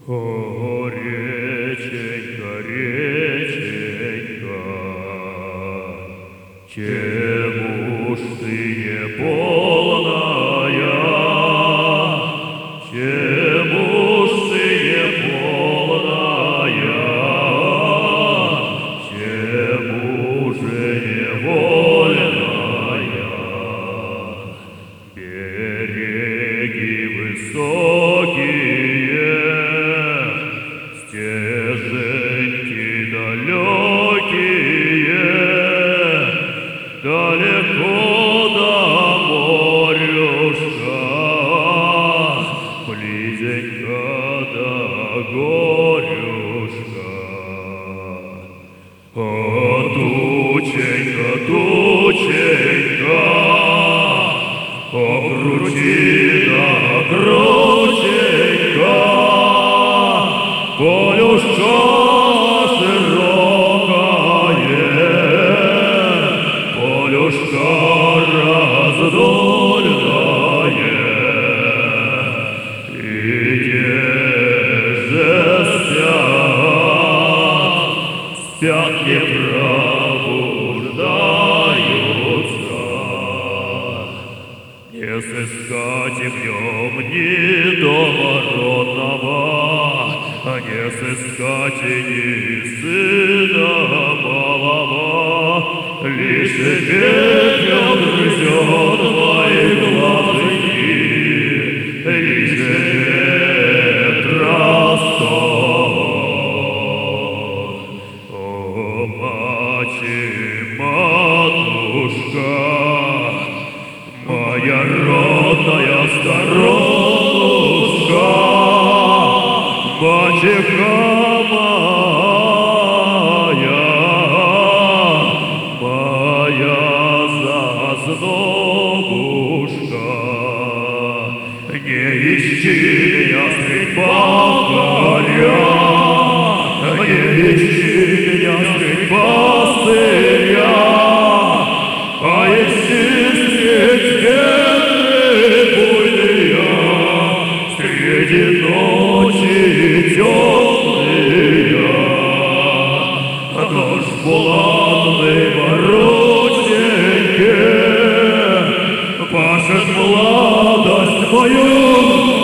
О, реченька, реченька, чему ж ты не полная? Чему ж ты не полная? Чему же невольная? Береги высокие, стеженьки далекие, далеко до морюшка, близенько до горюшка. О, тученька, тученька, о, крутина, крутенька, полюшка широкое, полюшка раздольное, и же спят не пробуждаются. Не сыскать в нем ни дома родного, не сыскать ни сына малого, лишь пепел грызет мои глазки, лишь ветра стон. О, мачи, матушка, моя родная старушка, мачеха моя зазнобушка, не ищи меня средь пахаря, не ищи меня средь пастыря, а ищи средь ветры буйные, среди ночи темные, нож булатный воротеньке пашет молодость мою.